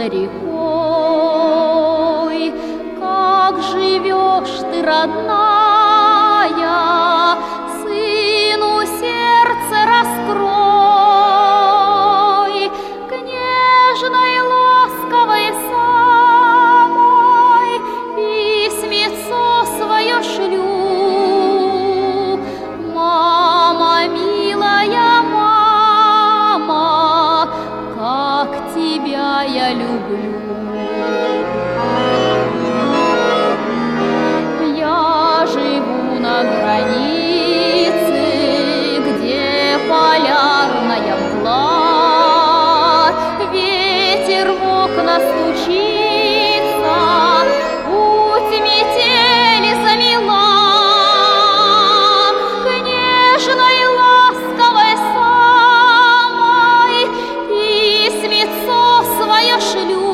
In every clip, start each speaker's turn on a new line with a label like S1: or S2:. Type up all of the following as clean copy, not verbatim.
S1: рекой. Как живешь ты, родная, сыну сердце раскрой, к нежной ласковой самой письмецо свое шлю. Мама, милая мама, как тебя я люблю. Я живу на границе, где полярная мгла, ветер в окна стучится, путь метели замела. К нежной ласковой самой письмецо свое шлю.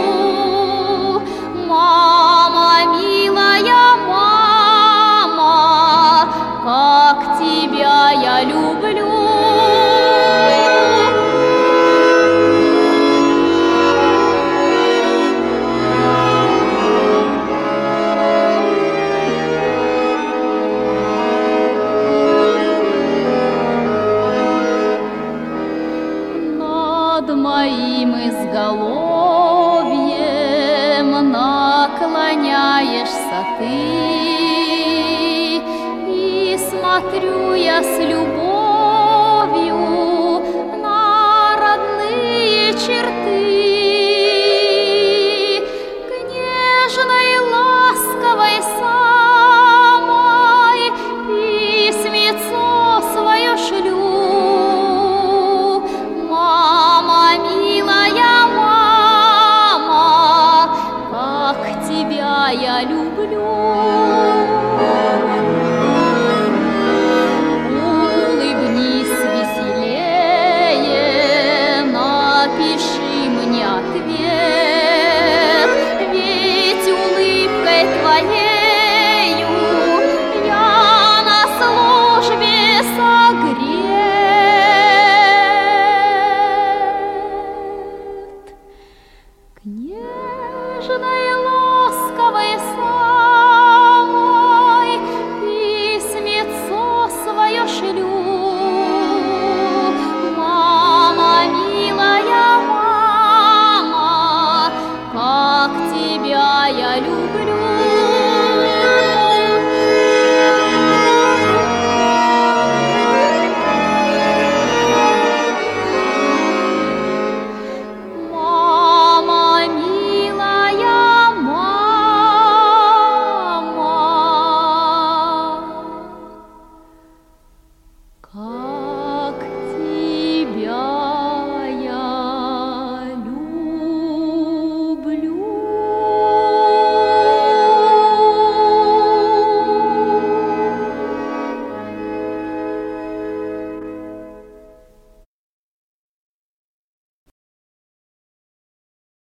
S1: Мама, милая мама, как тебя я люблю. Над моим изголовьем наклоняешься ты, и смотрю я с любовью на родные черты. К нежной ласковой самой письмецо свое шлю. Мама, милая мама, как тебя я люблю.